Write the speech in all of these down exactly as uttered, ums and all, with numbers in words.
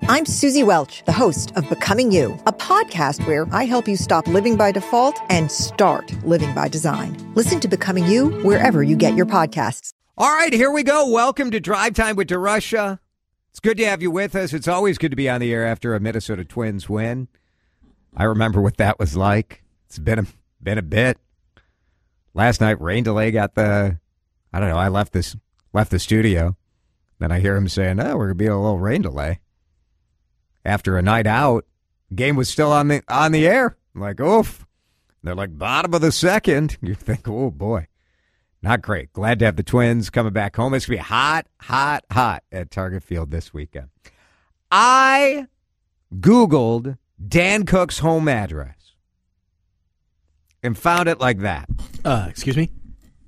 I'm Susie Welch, the host of Becoming You, a podcast where I help you stop living by default and start living by design. Listen to Becoming You wherever you get your podcasts. All right, here we go. Welcome to Drive Time with DeRusha. It's good to have you with us. It's always good to be on the air after a Minnesota Twins win. I remember what that was like. It's been a, been a bit. Last night, rain delay got the, I don't know, I left this left the studio. Then I hear him saying, oh, we're going to be a little rain delay. After a night out, game was still on the on the air. I'm like, oof. They're like bottom of the second. You think, oh, boy. Not great. Glad to have the Twins coming back home. It's going to be hot, hot, hot at Target Field this weekend. I Googled Dan Cook's home address and found it like that. Uh, excuse me?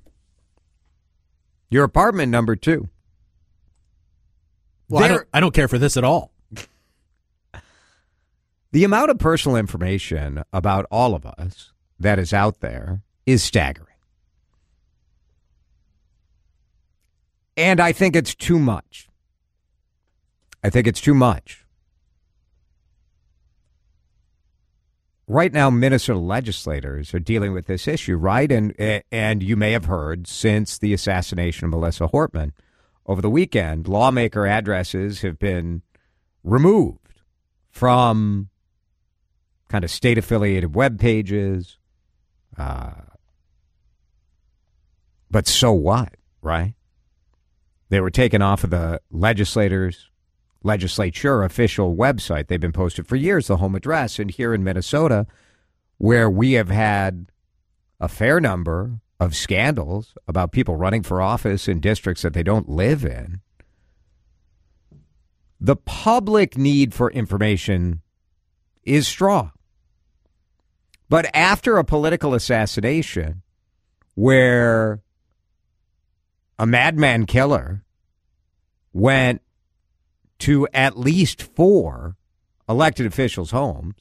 Your apartment number two. Well, I don't, I don't care for this at all. The amount of personal information about all of us that is out there is staggering. And I think it's too much. I think it's too much. Right now, Minnesota legislators are dealing with this issue, right? And and you may have heard since the assassination of Melissa Hortman over the weekend, lawmaker addresses have been removed from kind of state-affiliated web pages. Uh, but so what, right? They were taken off of the legislators, legislature official website. They've been posted for years, the home address. And here in Minnesota, where we have had a fair number of scandals about people running for office in districts that they don't live in, the public need for information is strong. But after a political assassination where a madman killer went to at least four elected officials' homes,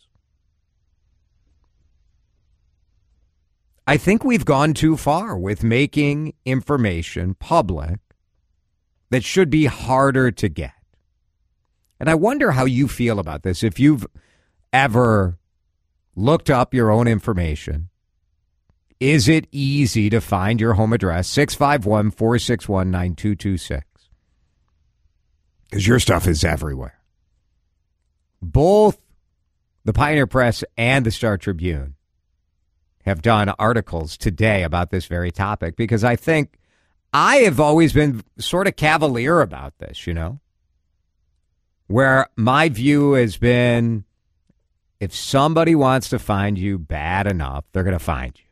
I think we've gone too far with making information public that should be harder to get. And I wonder how you feel about this. If you've ever looked up your own information, is it easy to find your home address? six five one, four six one, nine two two six. Because your stuff is everywhere. Both the Pioneer Press and the Star Tribune have done articles today about this very topic, because I think I have always been sort of cavalier about this, you know, where my view has been, if somebody wants to find you bad enough, they're going to find you.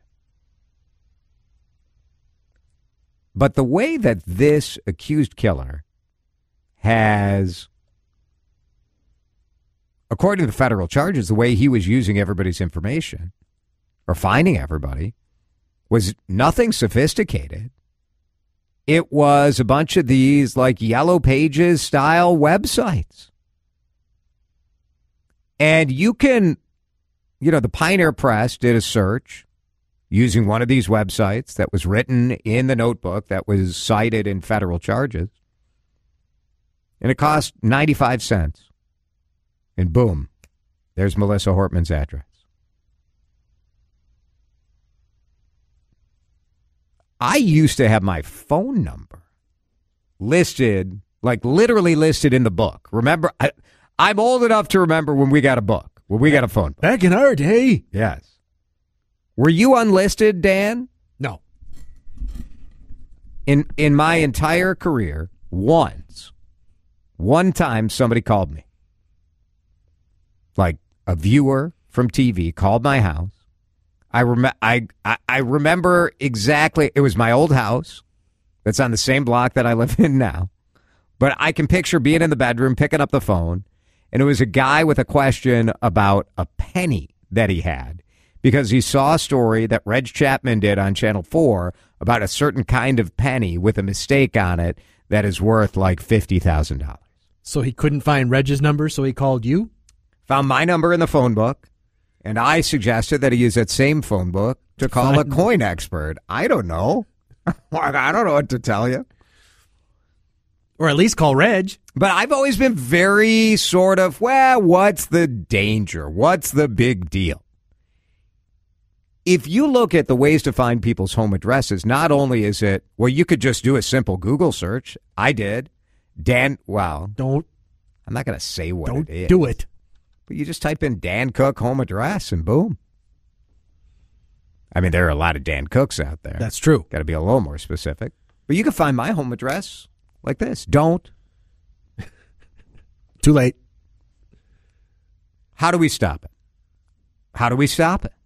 But the way that this accused killer has, according to the federal charges, the way he was using everybody's information or finding everybody was nothing sophisticated. It was a bunch of these like Yellow Pages style websites. And you can, you know, the Pioneer Press did a search using one of these websites that was written in the notebook that was cited in federal charges. And it cost ninety-five cents. And boom, there's Melissa Hortman's address. I used to have my phone number listed, like literally listed in the book. Remember, I, I'm old enough to remember when we got a book, when we got a phone book. Back in our day. Yes. Were you unlisted, Dan? No. In in my entire career, once, one time somebody called me. Like a viewer from T V called my house. I, rem- I, I, I remember exactly, it was my old house that's on the same block that I live in now. But I can picture being in the bedroom, picking up the phone, and it was a guy with a question about a penny that he had, because he saw a story that Reg Chapman did on Channel four about a certain kind of penny with a mistake on it that is worth like fifty thousand dollars. So he couldn't find Reg's number, so he called you? Found my number in the phone book, and I suggested that he use that same phone book to call Fine. a coin expert. I don't know. I don't know what to tell you. Or at least call Reg. But I've always been very sort of, well, what's the danger? What's the big deal? If you look at the ways to find people's home addresses, not only is it, well, you could just do a simple Google search. I did. Dan, well, Don't. I'm not going to say what Don't it is. do it. But you just type in Dan Cook home address and boom. I mean, there are a lot of Dan Cooks out there. That's true. Got to be a little more specific. But you can find my home address like this. Don't. Too late. How do we stop it? How do we stop it?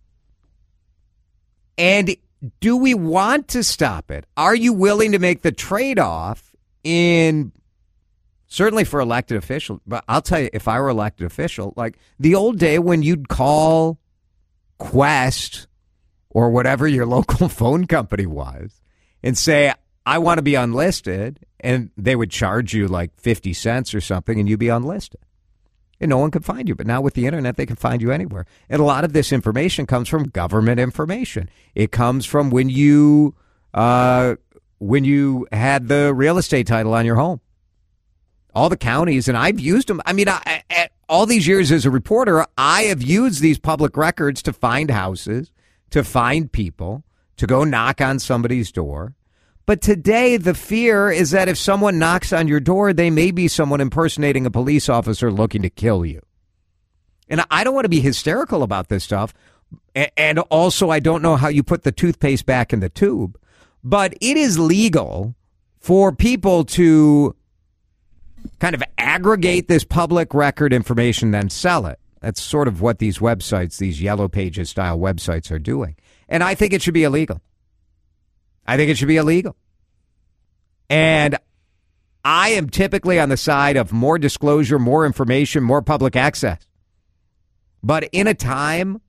And do we want to stop it? Are you willing to make the trade-off in, certainly for elected officials, but I'll tell you, if I were elected official, like the old day when you'd call Quest or whatever your local phone company was and say, I want to be unlisted, and they would charge you like fifty cents or something, and you'd be unlisted. And no one could find you. But now with the internet, they can find you anywhere. And a lot of this information comes from government information. It comes from when you uh, when you had the real estate title on your home. All the counties, and I've used them. I mean, I, I, all these years as a reporter, I have used these public records to find houses, to find people, to go knock on somebody's door. But today, the fear is that if someone knocks on your door, they may be someone impersonating a police officer looking to kill you. And I don't want to be hysterical about this stuff. And also, I don't know how you put the toothpaste back in the tube. But it is legal for people to kind of aggregate this public record information, then sell it. That's sort of what these websites, these Yellow Pages style websites are doing. And I think it should be illegal. I think it should be illegal. And I am typically on the side of more disclosure, more information, more public access. But in a time,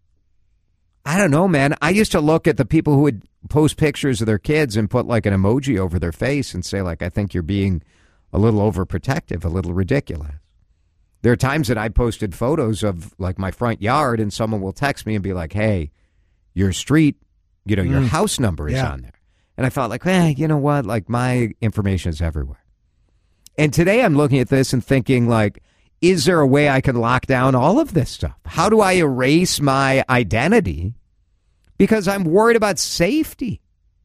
I don't know, man. I used to look at the people who would post pictures of their kids and put like an emoji over their face and say, like, I think you're being a little overprotective, a little ridiculous. There are times that I posted photos of like my front yard and someone will text me and be like, hey, your street, you know, your Mm. house number is Yeah. on there. And I thought like, eh, you know what? Like my information is everywhere. And today I'm looking at this and thinking like, is there a way I can lock down all of this stuff? How do I erase my identity? Because I'm worried about safety.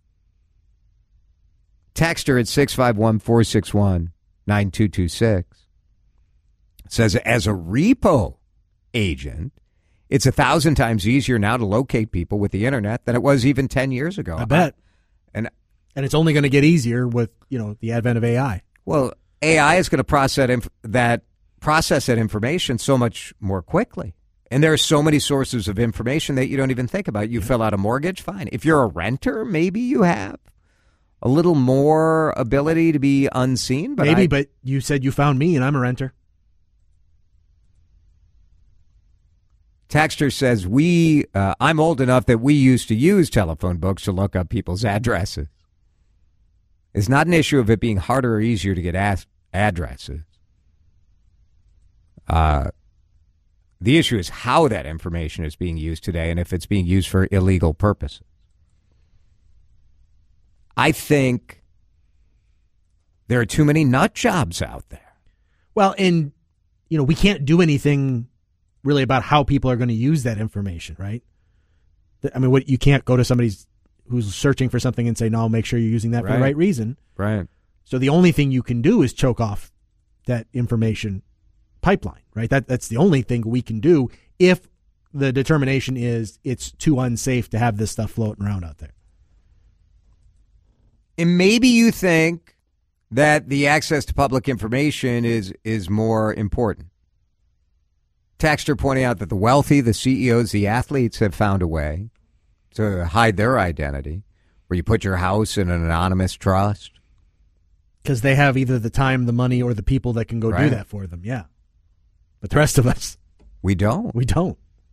Text her at six five one, four six one, nine two two six. Says, as a repo agent, it's a thousand times easier now to locate people with the internet than it was even ten years ago. I bet. And And it's only going to get easier with, you know, the advent of A I. well, A I is going to process inf- that process that information so much more quickly. And there are so many sources of information that you don't even think about. You fill out a mortgage, fine. If you're a renter, maybe you have a little more ability to be unseen. But Maybe, I, but you said you found me and I'm a renter. Texter says, we, uh, I'm old enough that we used to use telephone books to look up people's addresses. It's not an issue of it being harder or easier to get as- addresses. Uh, the issue is how that information is being used today and if it's being used for illegal purposes. I think there are too many nut jobs out there. Well, and, you know, we can't do anything really about how people are going to use that information, right? I mean, what you can't go to somebody who's searching for something and say, no, make sure you're using that for Right. the right reason. Right. So the only thing you can do is choke off that information pipeline, right? That That's the only thing we can do if the determination is it's too unsafe to have this stuff floating around out there. And maybe you think that the access to public information is is more important. Texter pointing out that the wealthy, the C E Os, the athletes have found a way to hide their identity, where you put your house in an anonymous trust. Because they have either the time, the money, or the people that can go Right. do that for them, yeah. But the rest of us, We don't. we don't.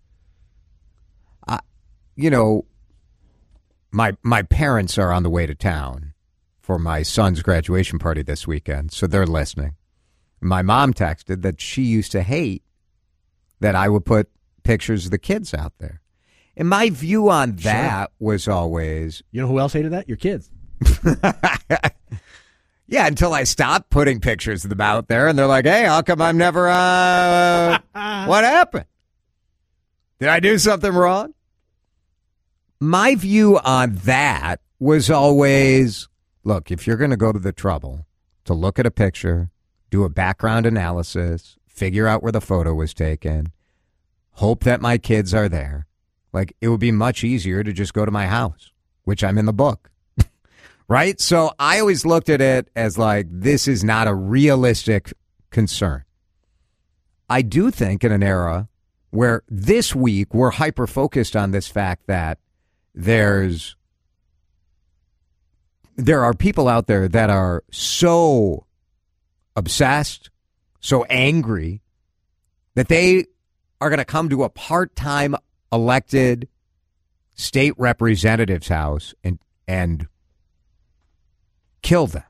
I, you know, my my parents are on the way to town for my son's graduation party this weekend, so they're listening. My mom texted that she used to hate that I would put pictures of the kids out there. And my view on that was always, You know who else hated that? Your kids. Yeah, until I stopped putting pictures of them out there, and they're like, hey, how come I'm never, uh, what happened? Did I do something wrong? My view on that was always, look, if you're going to go to the trouble to look at a picture, do a background analysis, figure out where the photo was taken, hope that my kids are there, like, it would be much easier to just go to my house, which I'm in the book. Right? So I always looked at it as like, this is not a realistic concern. I do think in an era where this week we're hyper-focused on this fact that there's there are people out there that are so obsessed, so angry, that they are going to come to a part-time elected state representative's house and and kill them.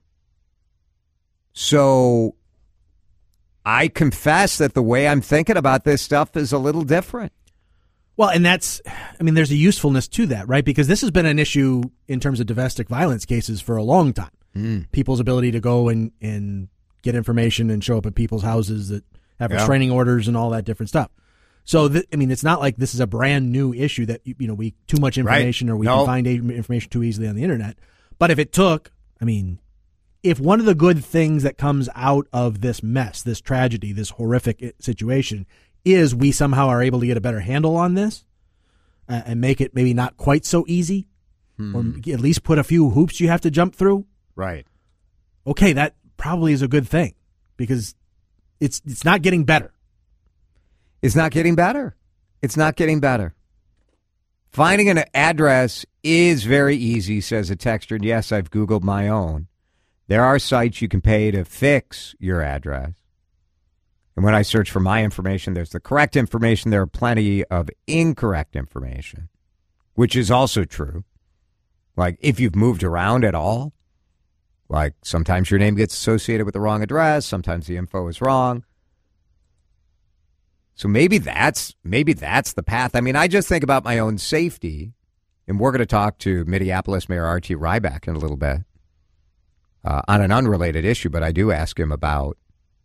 So I confess that the way I'm thinking about this stuff is a little different. Well, and that's, I mean, there's a usefulness to that, right? Because this has been an issue in terms of domestic violence cases for a long time. Mm. People's ability to go and, and get information and show up at people's houses that have yeah. restraining orders and all that different stuff. So, th- I mean, it's not like this is a brand new issue that, you know, we too much information right. or we no. can find information too easily on the internet. But if it took, I mean, if one of the good things that comes out of this mess, this tragedy, this horrific situation is we somehow are able to get a better handle on this uh, and make it maybe not quite so easy hmm. or at least put a few hoops you have to jump through. Right. Okay, that probably is a good thing because it's it's not getting better. It's not getting better. It's not getting better. Finding an address is very easy, says a texter. And yes, I've Googled my own. There are sites you can pay to fix your address. And when I search for my information, there's the correct information. There are plenty of incorrect information, which is also true. Like if you've moved around at all, like sometimes your name gets associated with the wrong address. Sometimes the info is wrong. So maybe that's maybe that's the path. I mean, I just think about my own safety, and we're going to talk to Minneapolis Mayor R T Ryback in a little bit uh, on an unrelated issue, but I do ask him about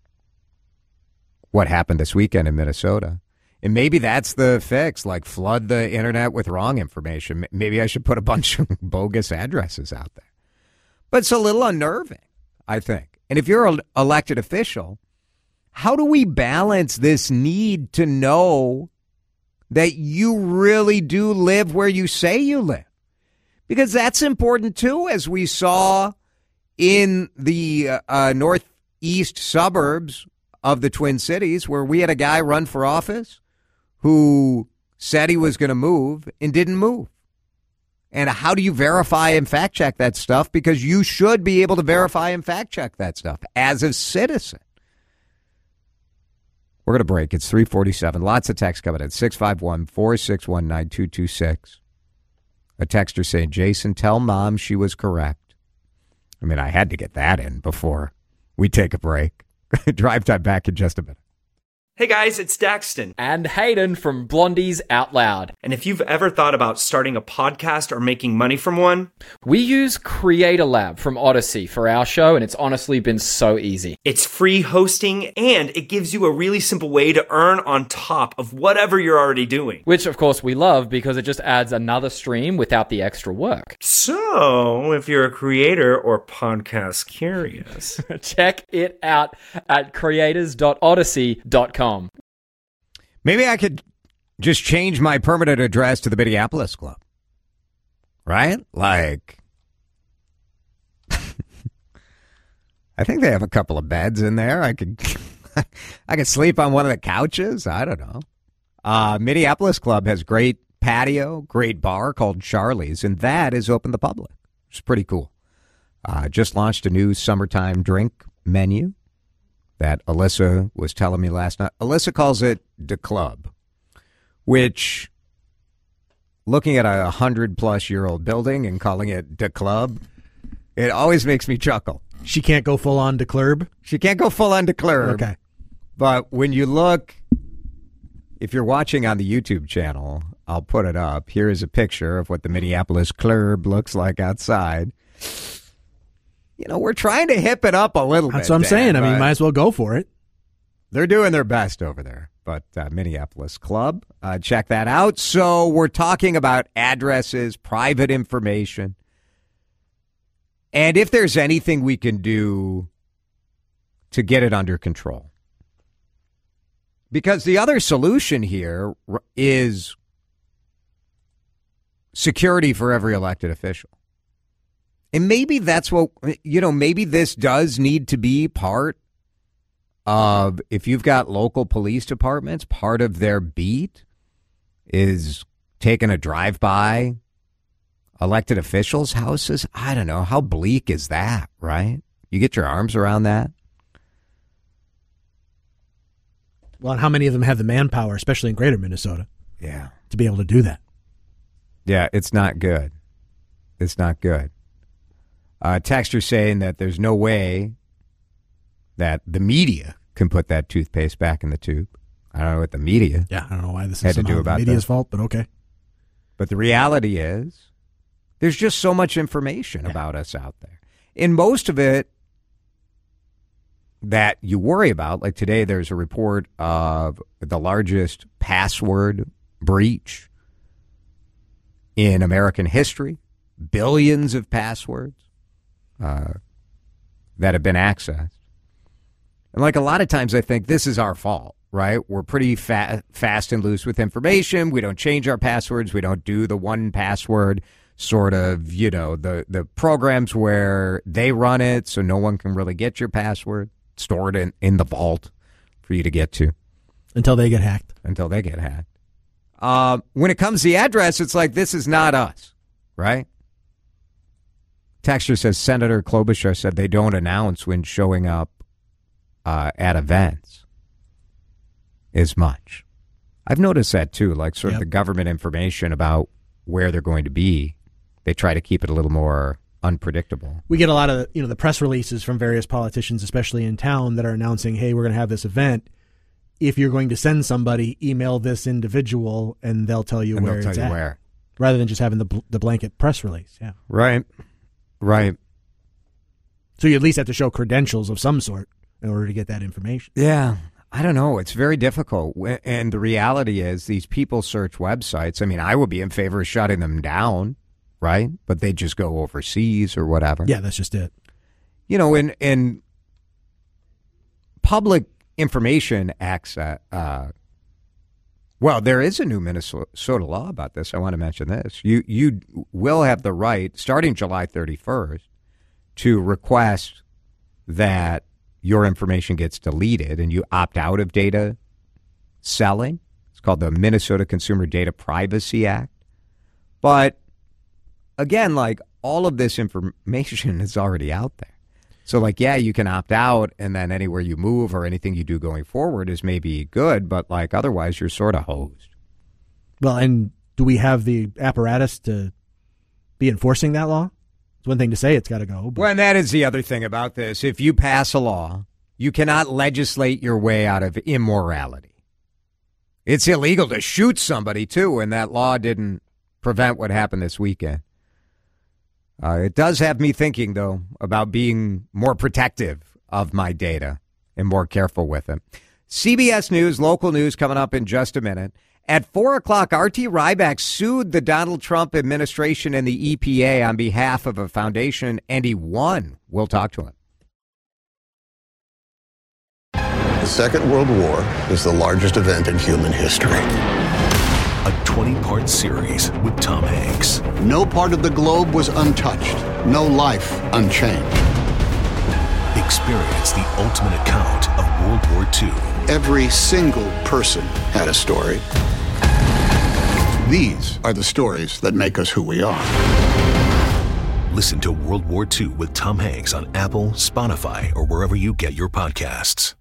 what happened this weekend in Minnesota. And maybe that's the fix, like flood the internet with wrong information. Maybe I should put a bunch of bogus addresses out there. But it's a little unnerving, I think. And if you're an elected official, how do we balance this need to know that you really do live where you say you live? Because that's important, too, as we saw in the uh, northeast suburbs of the Twin Cities, where we had a guy run for office who said he was going to move and didn't move. And how do you verify and fact check that stuff? Because you should be able to verify and fact check that stuff as a citizen. We're going to break. It's three forty-seven. Lots of text coming in. six five one, four six one, nine two two six. A texter saying, Jason, tell Mom she was correct. I mean, I had to get that in before we take a break. Drive time back in just a minute. Hey guys, it's Daxton. And Hayden from Blondies Out Loud. And if you've ever thought about starting a podcast or making money from one, we use Creator Lab from Odyssey for our show, and it's honestly been so easy. It's free hosting, and it gives you a really simple way to earn on top of whatever you're already doing. Which, of course, we love because it just adds another stream without the extra work. So, if you're a creator or podcast curious, check it out at creators dot odyssey dot com. Maybe I could just change my permanent address to the Minneapolis Club. Right? Like, I think they have a couple of beds in there. I could I could sleep on one of the couches. I don't know. Uh, Minneapolis Club has great patio, great bar called Charlie's, and that is open to the public. It's pretty cool. Uh, just launched a new summertime drink menu that Alyssa was telling me last night. Alyssa calls it the club, which, looking at a hundred-plus-year-old building and calling it the club, it always makes me chuckle. She can't go full-on de club? She can't go full-on de club. Okay. But when you look, if you're watching on the YouTube channel, I'll put it up. Here is a picture of what the Minneapolis Club looks like outside. you know, we're trying to hip it up a little That's bit. what I'm Dan, saying. I mean, but you might as well go for it. They're doing their best over there. But uh, Minneapolis Club, uh, check that out. So we're talking about addresses, private information. And if there's anything we can do to get it under control. Because the other solution here is security for every elected official. And maybe that's what, you know, maybe this does need to be part of, if you've got local police departments, part of their beat is taking a drive-by elected officials' houses. I don't know. How bleak is that, right? You get your arms around that? Well, and how many of them have the manpower, especially in greater Minnesota, Yeah. to be able to do that? Yeah, it's not good. It's not good. Uh, texter saying that there's no way that the media can put that toothpaste back in the tube. I don't know what the media Yeah, I don't know why this had is to do somehow about the media's that. fault, but okay. But the reality is there's just so much information Yeah. about us out there. And most of it that you worry about, like today there's a report of the largest password breach in American history, billions of passwords uh, that have been accessed. And like a lot of times I think this is our fault, right? We're pretty fa- fast and loose with information. We don't change our passwords. We don't do the one password sort of, you know, the, the programs where they run it so no one can really get your password. Stored in, in the vault for you to get to. Until they get hacked. Until they get hacked. Uh, when it comes to the address, it's like, this is not us, right? Texture says Senator Klobuchar said they don't announce when showing up uh, at events as much. I've noticed that too, like sort Yep. of the government information about where they're going to be. They try to keep it a little more unpredictable. We get a lot of, you know, the press releases from various politicians, especially in town, that are announcing, hey, we're going to have this event. If you're going to send somebody, email this individual and they'll tell you And where they'll tell it's you at. where. Rather than just having the bl- the blanket press release. Yeah. Right. Right. So you at least have to show credentials of some sort in order to get that information. Yeah. I don't know. It's very difficult. And the reality is these people search websites. I mean, I would be in favor of shutting them down, right? But they just go overseas or whatever. Yeah, that's just it. You know, in, in public information access, uh, well, there is a new Minnesota law about this. I want to mention this. You, you will have the right, starting July thirty-first, to request that your information gets deleted and you opt out of data selling. It's called the Minnesota Consumer Data Privacy Act. But again, like all of this information is already out there. So like, yeah, you can opt out and then anywhere you move or anything you do going forward is maybe good, but like otherwise you're sort of hosed. Well, and do we have the apparatus to be enforcing that law? It's one thing to say it's got to go. But Well, and that is the other thing about this. If you pass a law, you cannot legislate your way out of immorality. It's illegal to shoot somebody, too, and that law didn't prevent what happened this weekend. Uh, it does have me thinking, though, about being more protective of my data and more careful with it. C B S News, local news coming up in just a minute. At four o'clock, R T Ryback sued the Donald Trump administration and the E P A on behalf of a foundation, and he won. We'll talk to him. The Second World War is the largest event in human history. A twenty-part series with Tom Hanks. No part of the globe was untouched, no life unchanged. Experience the ultimate account of World War Two. Every single person had a story. These are the stories that make us who we are. Listen to World War Two with Tom Hanks on Apple, Spotify, or wherever you get your podcasts.